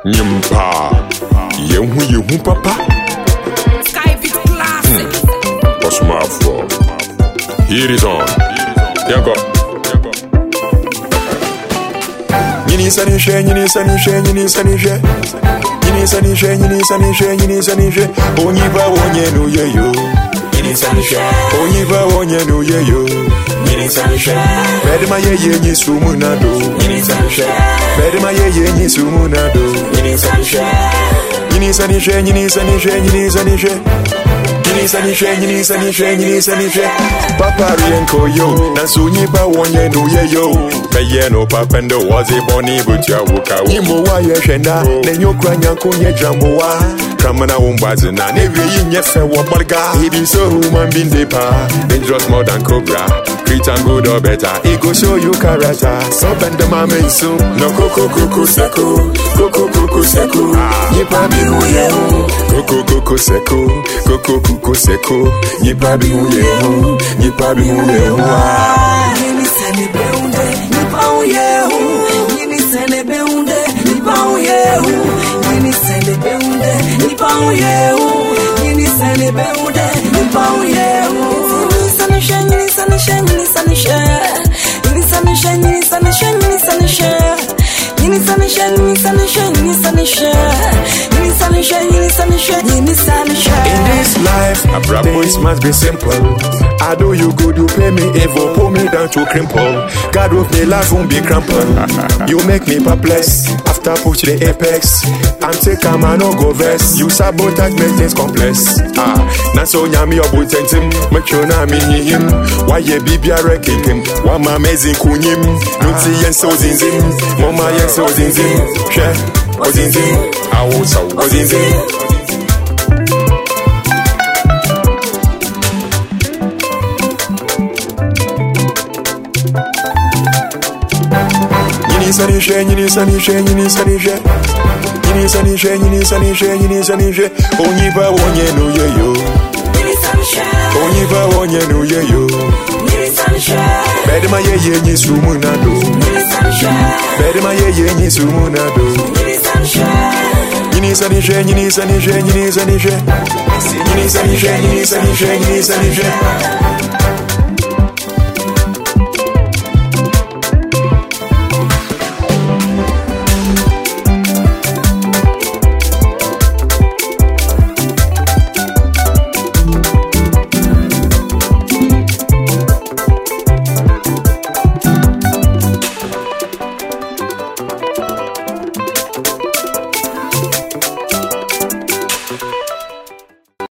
Nyimpa, yehu papa. Skybeat Classic. What's my fault? Here it is on. Yanko. Yini sanishe. Onyiba wonye no yeyo. Yini sanishe. Onyiba wonye no yeyo. Yini sanishe. Bedema ye nyi sumunado. Yini sanishe. Bedema ye nyi sumunado. Yini sanishe. Yini sanishe. Papa rienko yo. Nansu nyiba wonye no yeyo. Kaye no papendo wazi boni butia wuka. Nyimbo wa ye shenda. Nenyo kranya kunye jambo wa. Kamana umbazi na nevi yinyefe wa barga. He be so human being deeper. Dangerous more than cobra. Treat and good or better. He go show you character. So bend the mame so. No koko seko. Koko seko. Nipa bi huye ho. Koko seko. Koko seko. Nipa bi huye ho. Nipa bi huye ho. Yini sene beunde. Nipa huye ho. Yini sene beunde. Nipa huye ho. Yini sene beunde. Nipa huye ho. Yini sene beunde. Nipa huye ho. In this life, things must be simple. I do you good, you pay me evil, pull me down to crumple. God with me, life won't be crumpled. You make me perplexed after push the apex. I'm take a man no go vest. You sabotage, make things complex. Now so yami obu tentim, make you na me him. Why ye bibi a wrecking him? Why my amazing kunyim? Nuti yen so zinzim, mama yen so zinzim. She, o zinzim, awo o zinzim. Yini sanishe. Onyiba wonye no yeyo. Onyiba wonye no yeyo. Bedema ye nyi sumunado. Bedema ye nyi sumunado. Yini sanishe.